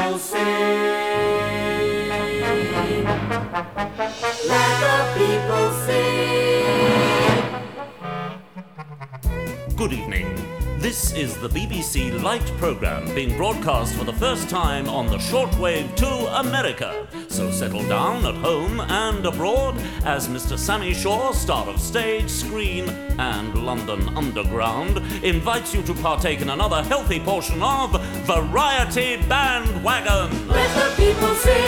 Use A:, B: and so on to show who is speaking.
A: people sing. Let the people sing.
B: Good evening. This is the BBC Light programme being broadcast for the first time on the shortwave to America. So settle down at home and abroad as Mr. Sammy Shaw, star of stage, screen and London Underground, invites you to partake in another healthy portion of Variety Bandwagon.
A: Let the people sing.